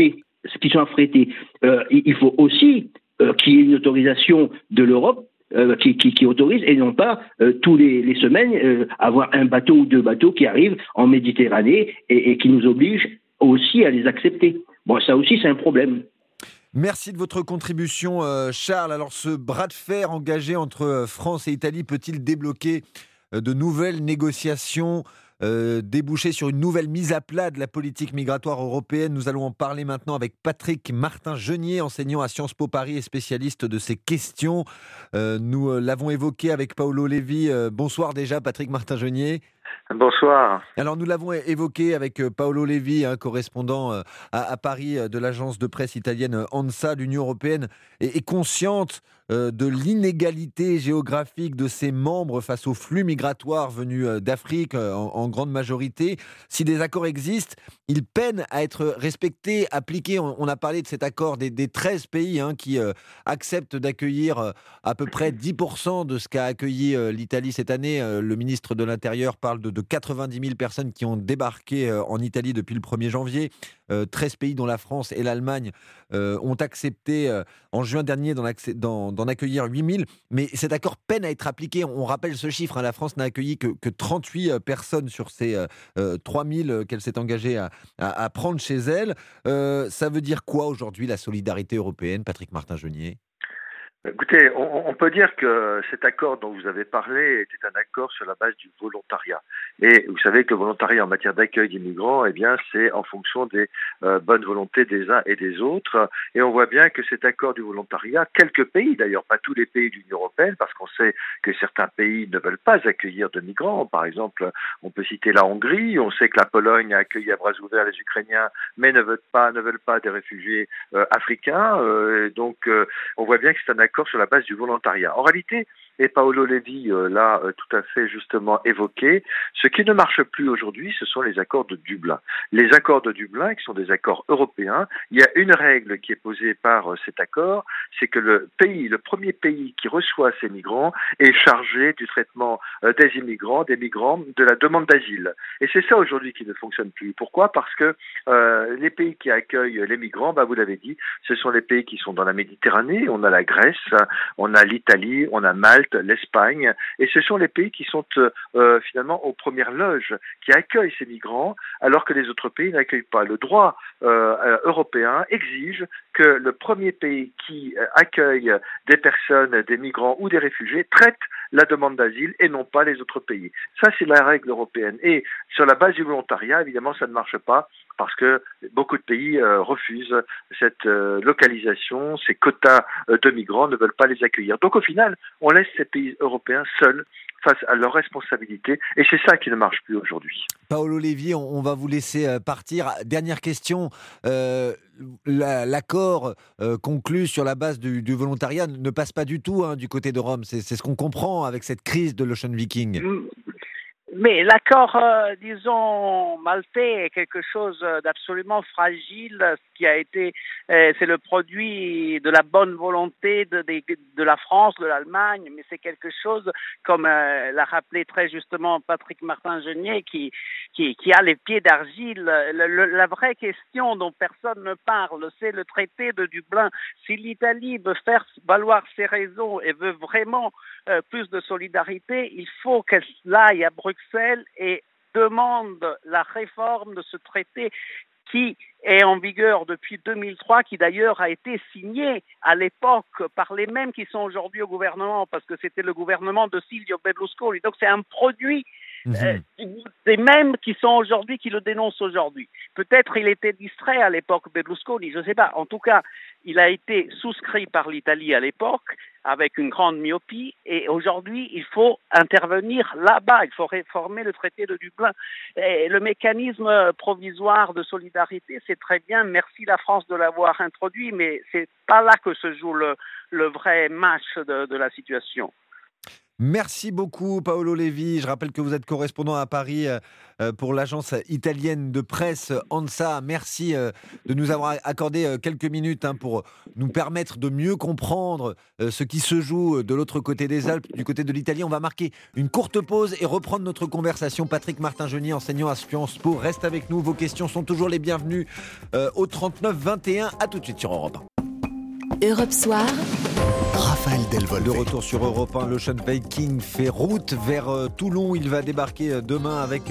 sont affrétés, il faut aussi qu'il y ait une autorisation de l'Europe qui autorise, et non pas tous les semaines avoir un bateau ou deux bateaux qui arrivent en Méditerranée et qui nous obligent aussi à les accepter. Bon, ça aussi, c'est un problème. Merci de votre contribution, Charles. Alors, ce bras de fer engagé entre France et Italie peut-il débloquer de nouvelles négociations, déboucher sur une nouvelle mise à plat de la politique migratoire européenne? Nous allons en parler maintenant avec Patrick Martin-Genier, enseignant à Sciences Po Paris et spécialiste de ces questions. Nous l'avons évoqué avec Paolo Levi. Bonsoir déjà, Patrick Martin-Genier. Bonsoir. Alors nous l'avons évoqué avec Paolo Levi, correspondant à Paris de l'agence de presse italienne ANSA. L'Union européenne est consciente de l'inégalité géographique de ses membres face aux flux migratoires venus d'Afrique en grande majorité. Si des accords existent, ils peinent à être respectés, appliqués. On a parlé de cet accord des 13 pays qui acceptent d'accueillir à peu près 10% de ce qu'a accueilli l'Italie cette année. Le ministre de l'Intérieur parle de 90 000 personnes qui ont débarqué en Italie depuis le 1er janvier. 13 pays, dont la France et l'Allemagne, ont accepté en juin dernier d'en accueillir 8 000. Mais cet accord peine à être appliqué. On rappelle ce chiffre, la France n'a accueilli que 38 personnes sur ces 3 000 qu'elle s'est engagée à prendre chez elle. Ça veut dire quoi aujourd'hui, la solidarité européenne, Patrick Martin-Genier ? Écoutez, on peut dire que cet accord dont vous avez parlé était un accord sur la base du volontariat. Et vous savez que le volontariat en matière d'accueil des migrants, c'est en fonction des bonnes volontés des uns et des autres. Et on voit bien que cet accord du volontariat, quelques pays d'ailleurs, pas tous les pays de l'Union européenne, parce qu'on sait que certains pays ne veulent pas accueillir de migrants. Par exemple, on peut citer la Hongrie. On sait que la Pologne a accueilli à bras ouverts les Ukrainiens, mais ne veulent pas des réfugiés africains. Donc, on voit bien que c'est un accord sur la base du volontariat. En réalité, et Paolo Levi l'a tout à fait justement évoqué, ce qui ne marche plus aujourd'hui, ce sont les accords de Dublin. Les accords de Dublin, qui sont des accords européens, il y a une règle qui est posée par cet accord, c'est que le premier pays qui reçoit ces migrants est chargé du traitement des migrants, de la demande d'asile. Et c'est ça aujourd'hui qui ne fonctionne plus. Pourquoi ? Parce que les pays qui accueillent les migrants, vous l'avez dit, ce sont les pays qui sont dans la Méditerranée. On a la Grèce, on a l'Italie, on a Malte, l'Espagne, et ce sont les pays qui sont finalement aux premières loges, qui accueillent ces migrants, alors que les autres pays n'accueillent pas. Le droit européen exige que le premier pays qui accueille des personnes, des migrants ou des réfugiés traite la demande d'asile et non pas les autres pays. Ça, c'est la règle européenne. Et sur la base du volontariat, évidemment, ça ne marche pas parce que beaucoup de pays refusent cette localisation, ces quotas de migrants, ne veulent pas les accueillir. Donc au final, on laisse ces pays européens seuls face à leurs responsabilités, et c'est ça qui ne marche plus aujourd'hui. Paolo Levi, on va vous laisser partir. Dernière question, l'accord conclu sur la base du volontariat ne passe pas du tout du côté de Rome, c'est ce qu'on comprend avec cette crise de l'Ocean Viking. Mais l'accord, disons, maltais est quelque chose d'absolument fragile, ce qui a été, c'est le produit de la bonne volonté de la France, de l'Allemagne, mais c'est quelque chose, comme l'a rappelé très justement Patrick Martin-Genier, qui a les pieds d'argile. La vraie question dont personne ne parle, c'est le traité de Dublin. Si l'Italie veut faire valoir ses raisons et veut vraiment plus de solidarité, il faut qu'elle aille à Bruxelles et demande la réforme de ce traité qui est en vigueur depuis 2003, qui d'ailleurs a été signé à l'époque par les mêmes qui sont aujourd'hui au gouvernement, parce que c'était le gouvernement de Silvio Berlusconi. Donc c'est un produit des mêmes qui sont aujourd'hui, qui le dénoncent aujourd'hui. Peut-être il était distrait à l'époque Berlusconi, je ne sais pas. En tout cas, il a été souscrit par l'Italie à l'époque avec une grande myopie et aujourd'hui, il faut intervenir là-bas. Il faut réformer le traité de Dublin. Et le mécanisme provisoire de solidarité, c'est très bien. Merci la France de l'avoir introduit, mais c'est pas là que se joue le vrai match de la situation. Merci beaucoup Paolo Levi. Je rappelle que vous êtes correspondant à Paris pour l'agence italienne de presse ANSA. Merci de nous avoir accordé quelques minutes pour nous permettre de mieux comprendre ce qui se joue de l'autre côté des Alpes, du côté de l'Italie. On va marquer une courte pause et reprendre notre conversation. Patrick Martin-Genier, enseignant à Sciences Po, reste avec nous. Vos questions sont toujours les bienvenues au 39 21. À tout de suite sur Europe 1. Europe Soir. Raphaël Delvolvé. De retour sur Europe 1, l'Ocean Viking fait route vers Toulon. Il va débarquer demain avec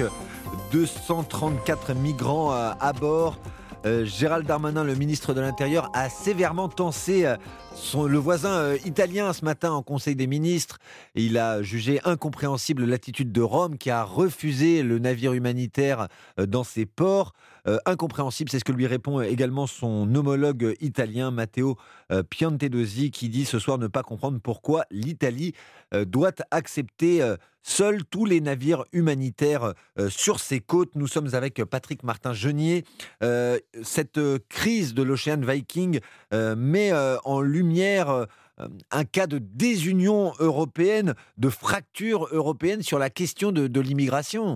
234 migrants à bord. Gérald Darmanin, le ministre de l'Intérieur, a sévèrement tensé le voisin italien ce matin en Conseil des ministres. Et il a jugé incompréhensible l'attitude de Rome qui a refusé le navire humanitaire dans ses ports. Incompréhensible, c'est ce que lui répond également son homologue italien Matteo Piantedosi, qui dit ce soir ne pas comprendre pourquoi l'Italie doit accepter seuls tous les navires humanitaires sur ses côtes. Nous sommes avec Patrick Martin-Genier. Cette crise de l'Ocean Viking met en lumière un cas de désunion européenne, de fracture européenne sur la question de l'immigration.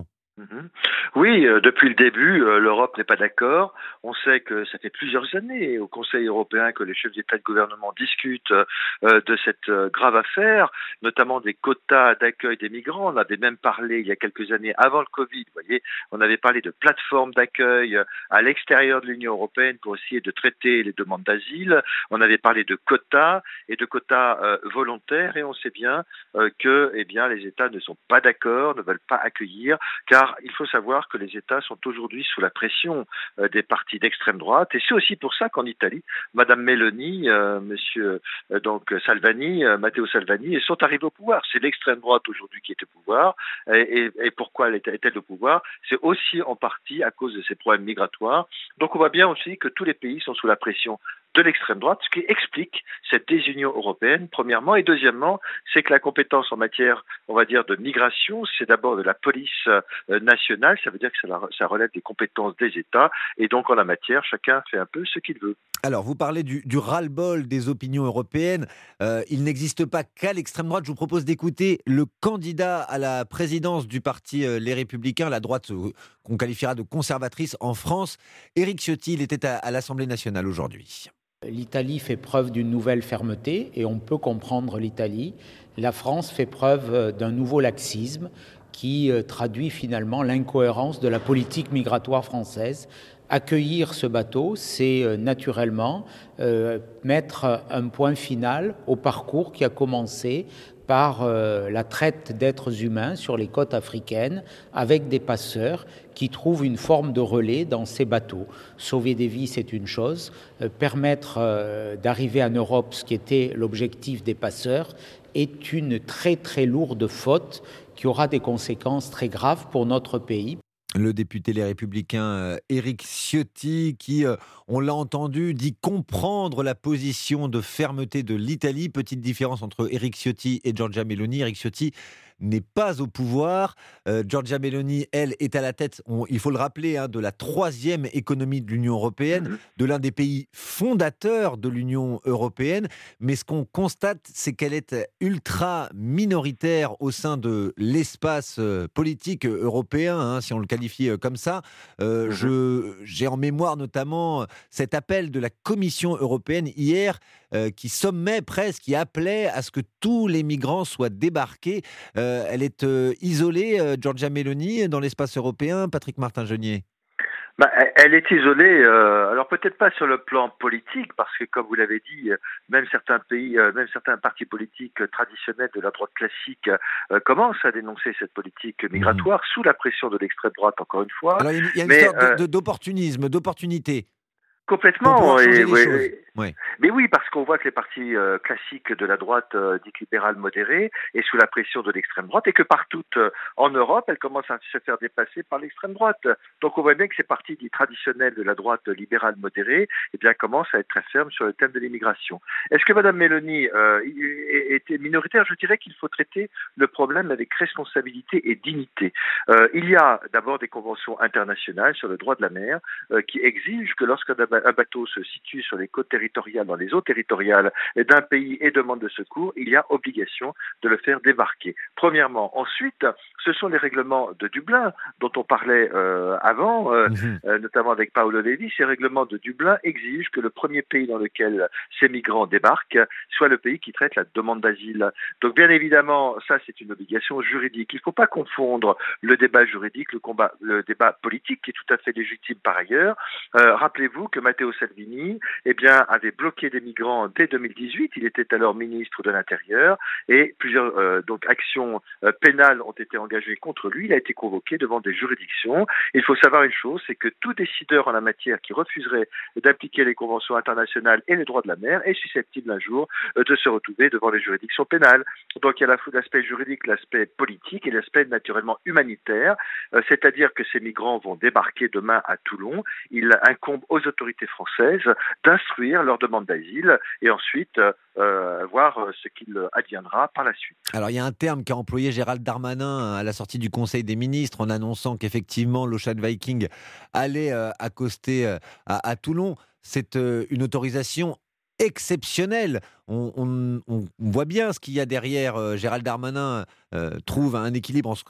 Oui, depuis le début, l'Europe n'est pas d'accord. On sait que ça fait plusieurs années au Conseil européen que les chefs d'État et de gouvernement discutent de cette grave affaire, notamment des quotas d'accueil des migrants. On avait même parlé il y a quelques années, avant le Covid, vous voyez, on avait parlé de plateformes d'accueil à l'extérieur de l'Union européenne pour essayer de traiter les demandes d'asile. On avait parlé de quotas et de quotas volontaires, et on sait bien que les États ne sont pas d'accord, ne veulent pas accueillir, car il faut savoir que les États sont aujourd'hui sous la pression des partis d'extrême droite, et c'est aussi pour ça qu'en Italie, Madame Meloni, Monsieur Salvini, Matteo Salvini, sont arrivés au pouvoir. C'est l'extrême droite aujourd'hui qui est au pouvoir, et pourquoi est-elle au pouvoir? C'est aussi en partie à cause de ces problèmes migratoires. Donc on voit bien aussi que tous les pays sont sous la pression de l'extrême droite, ce qui explique cette désunion européenne, premièrement. Et deuxièmement, c'est que la compétence en matière, on va dire, de migration, c'est d'abord de la police nationale. Ça veut dire que ça relève des compétences des États. Et donc, en la matière, chacun fait un peu ce qu'il veut. Alors, vous parlez du ras-le-bol des opinions européennes. Il n'existe pas qu'à l'extrême droite. Je vous propose d'écouter le candidat à la présidence du parti Les Républicains, la droite qu'on qualifiera de conservatrice en France. Éric Ciotti, il était à l'Assemblée nationale aujourd'hui. L'Italie fait preuve d'une nouvelle fermeté et on peut comprendre l'Italie. La France fait preuve d'un nouveau laxisme qui traduit finalement l'incohérence de la politique migratoire française. Accueillir ce bateau, c'est naturellement mettre un point final au parcours qui a commencé par la traite d'êtres humains sur les côtes africaines avec des passeurs qui trouvent une forme de relais dans ces bateaux. Sauver des vies, c'est une chose. Permettre d'arriver en Europe, ce qui était l'objectif des passeurs, est une très très lourde faute qui aura des conséquences très graves pour notre pays. Le député Les Républicains Éric Ciotti qui, on l'a entendu, dit comprendre la position de fermeté de l'Italie. Petite différence entre Éric Ciotti et Giorgia Meloni. Éric Ciotti n'est pas au pouvoir. Giorgia Meloni, elle, est à la tête, il faut le rappeler, de la 3e économie de l'Union européenne, de l'un des pays fondateurs de l'Union européenne. Mais ce qu'on constate, c'est qu'elle est ultra minoritaire au sein de l'espace politique européen, si on le qualifie comme ça. J'ai en mémoire notamment cet appel de la Commission européenne hier qui sommait presque, qui appelait à ce que tous les migrants soient débarqués. Elle est isolée, Giorgia Meloni, dans l'espace européen. Patrick Martin-Genier. Elle est isolée, alors peut-être pas sur le plan politique, parce que comme vous l'avez dit, même certains pays, même certains partis politiques traditionnels de la droite classique commencent à dénoncer cette politique migratoire sous la pression de l'extrême droite, encore une fois. Alors il y a une sorte d'opportunisme, d'opportunité. Complètement. Ouais. Mais oui, parce qu'on voit que les partis classiques de la droite dite libérale modérée est sous la pression de l'extrême droite et que partout en Europe, elle commence à se faire dépasser par l'extrême droite. Donc on voit bien que ces partis dits traditionnels de la droite libérale modérée commencent à être très fermes sur le thème de l'immigration. Est-ce que Mme Meloni était minoritaire ? Je dirais qu'il faut traiter le problème avec responsabilité et dignité. Il y a d'abord des conventions internationales sur le droit de la mer qui exigent que lorsqu'un bateau se situe sur les côtes territoriales, dans les eaux territoriales d'un pays et demande de secours, il y a obligation de le faire débarquer. Premièrement. Ensuite, ce sont les règlements de Dublin dont on parlait avant, notamment avec Paolo Levi. Ces règlements de Dublin exigent que le premier pays dans lequel ces migrants débarquent soit le pays qui traite la demande d'asile. Donc bien évidemment, ça c'est une obligation juridique. Il ne faut pas confondre le débat juridique, le débat politique qui est tout à fait légitime par ailleurs. Rappelez-vous que Matteo Salvini avait bloqué des migrants dès 2018. Il était alors ministre de l'Intérieur et plusieurs actions pénales ont été engagées contre lui. Il a été convoqué devant des juridictions. Il faut savoir une chose, c'est que tout décideur en la matière qui refuserait d'appliquer les conventions internationales et les droits de la mer est susceptible un jour de se retrouver devant les juridictions pénales. Donc il y a à la fois l'aspect juridique, l'aspect politique et l'aspect naturellement humanitaire, c'est-à-dire que ces migrants vont débarquer demain à Toulon. Il incombe aux autorités françaises d'instruire leur demande d'asile et ensuite voir ce qu'il adviendra par la suite. Alors il y a un terme qu'a employé Gérald Darmanin à la sortie du Conseil des ministres en annonçant qu'effectivement l'Ocean Viking allait accoster à Toulon. C'est une autorisation exceptionnelle. On voit bien ce qu'il y a derrière. Gérald Darmanin trouve un équilibre entre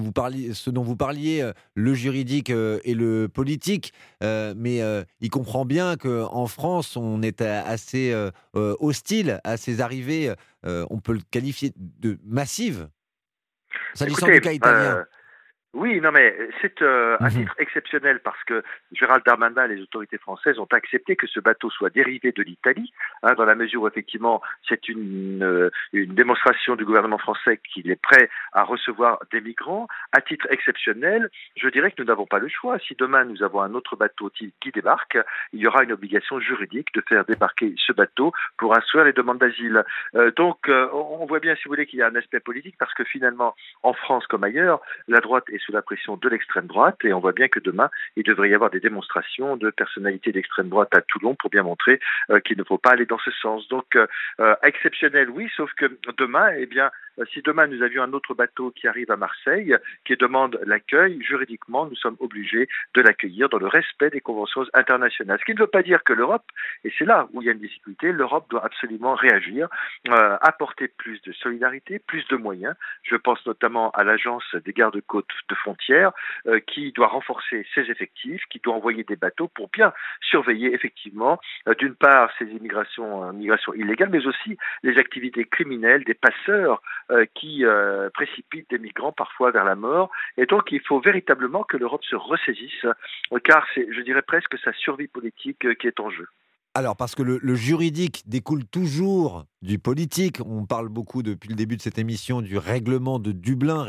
ce dont vous parliez, le juridique et le politique, mais il comprend bien qu'en France, on est assez hostile à ces arrivées. On peut le qualifier de massives. S'agissant du cas italien. Oui, non mais c'est un titre exceptionnel parce que Gérald Darmanin et les autorités françaises ont accepté que ce bateau soit dérivé de l'Italie, dans la mesure où effectivement c'est une démonstration du gouvernement français qu'il est prêt à recevoir des migrants. À titre exceptionnel, je dirais que nous n'avons pas le choix. Si demain nous avons un autre bateau qui débarque, il y aura une obligation juridique de faire débarquer ce bateau pour instruire les demandes d'asile. Donc on voit bien, si vous voulez, qu'il y a un aspect politique parce que finalement, en France comme ailleurs, la droite est sous la pression de l'extrême droite et on voit bien que demain, il devrait y avoir des démonstrations de personnalités d'extrême droite à Toulon pour bien montrer qu'il ne faut pas aller dans ce sens. Donc, exceptionnel, oui, sauf que demain, si demain nous avions un autre bateau qui arrive à Marseille, qui demande l'accueil, juridiquement, nous sommes obligés de l'accueillir dans le respect des conventions internationales. Ce qui ne veut pas dire que l'Europe, et c'est là où il y a une difficulté, l'Europe doit absolument réagir, apporter plus de solidarité, plus de moyens. Je pense notamment à l'agence des gardes-côtes de frontières qui doit renforcer ses effectifs, qui doit envoyer des bateaux pour bien surveiller effectivement, d'une part, ces migrations illégales, mais aussi les activités criminelles des passeurs qui précipitent des migrants parfois vers la mort. Et donc, il faut véritablement que l'Europe se ressaisisse, car c'est, je dirais presque, sa survie politique qui est en jeu. Alors, parce que le juridique découle toujours du politique. On parle beaucoup depuis le début de cette émission du règlement de Dublin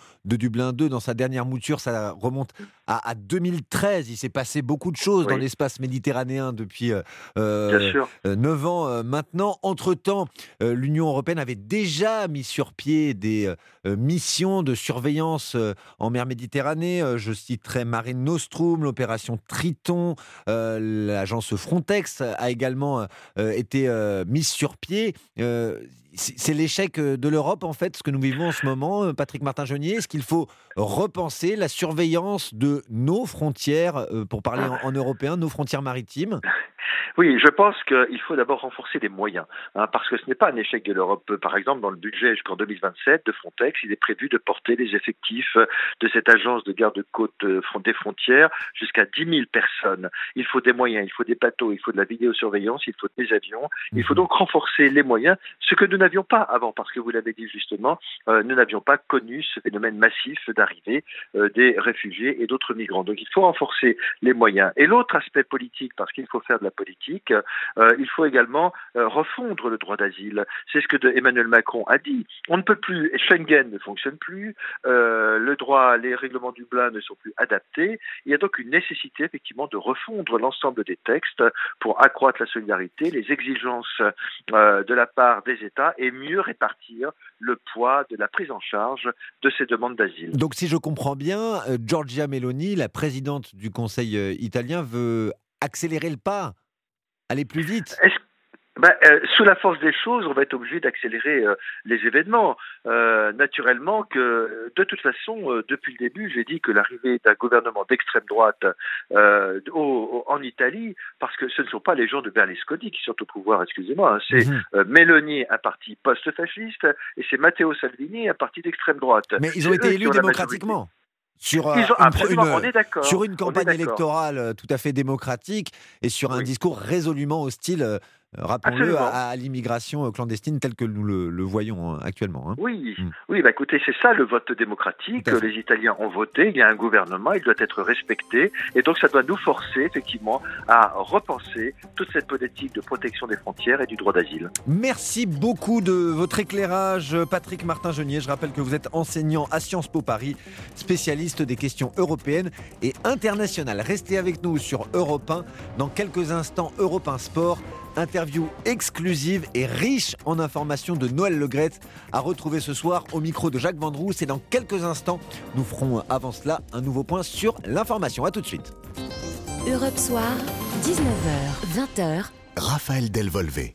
2. Dans sa dernière mouture, ça remonte à 2013. Il s'est passé beaucoup de choses dans l'espace méditerranéen depuis 9 ans maintenant. Entre-temps, l'Union européenne avait déjà mis sur pied des missions de surveillance en mer Méditerranée. Je citerai Mare Nostrum, l'opération Triton, l'agence Frontex a également été mise sur pied. c'est l'échec de l'Europe, en fait, ce que nous vivons en ce moment, Patrick Martin-Genier. Est-ce qu'il faut repenser la surveillance de nos frontières, pour parler en européen, nos frontières maritimes ? Oui, je pense qu'il faut d'abord renforcer les moyens, parce que ce n'est pas un échec de l'Europe. Par exemple, dans le budget jusqu'en 2027 de Frontex, il est prévu de porter les effectifs de cette agence de garde-côte des frontières jusqu'à 10 000 personnes. Il faut des moyens, il faut des bateaux, il faut de la vidéosurveillance, il faut des avions. Il faut donc renforcer les moyens, ce que nous n'avions pas avant, parce que vous l'avez dit justement, nous n'avions pas connu ce phénomène massif d'arrivée des réfugiés et d'autres migrants. Donc il faut renforcer les moyens. Et l'autre aspect politique, parce qu'il faut faire de la politique, il faut également refondre le droit d'asile. C'est ce que Emmanuel Macron a dit. On ne peut plus, Schengen ne fonctionne plus, le droit, les règlements Dublin ne sont plus adaptés. Il y a donc une nécessité effectivement de refondre l'ensemble des textes pour accroître la solidarité, les exigences de la part des États et mieux répartir le poids de la prise en charge de ces demandes d'asile. Donc si je comprends bien, Giorgia Meloni, la présidente du Conseil italien, veut accélérer le pas, aller plus vite. Sous la force des choses, on va être obligé d'accélérer les événements. Naturellement que, de toute façon, depuis le début, j'ai dit que l'arrivée d'un gouvernement d'extrême droite en Italie, parce que ce ne sont pas les gens de Berlusconi qui sont au pouvoir, excusez-moi, c'est Meloni, un parti post-fasciste, et c'est Matteo Salvini, un parti d'extrême droite. Mais ils ont été élus démocratiquement. Sur une campagne électorale tout à fait démocratique et sur un discours résolument hostile, rappelons-le, à l'immigration clandestine telle que nous le voyons actuellement. Oui, écoutez, c'est ça le vote démocratique. Les Italiens ont voté, il y a un gouvernement, il doit être respecté. Et donc ça doit nous forcer effectivement à repenser toute cette politique de protection des frontières et du droit d'asile. Merci beaucoup de votre éclairage, Patrick Martin-Genier. Je rappelle que vous êtes enseignant à Sciences Po Paris, spécialiste des questions européennes et internationales. Restez avec nous sur Europe 1. Dans quelques instants, Europe 1 Sport. Interview exclusive et riche en informations de Noël Le Graët à retrouver ce soir au micro de Jacques Vendroux. C'est dans quelques instants. Nous ferons avant cela un nouveau point sur l'information. À tout de suite. Europe Soir, 19h, 20h. Raphaël Delvolvé.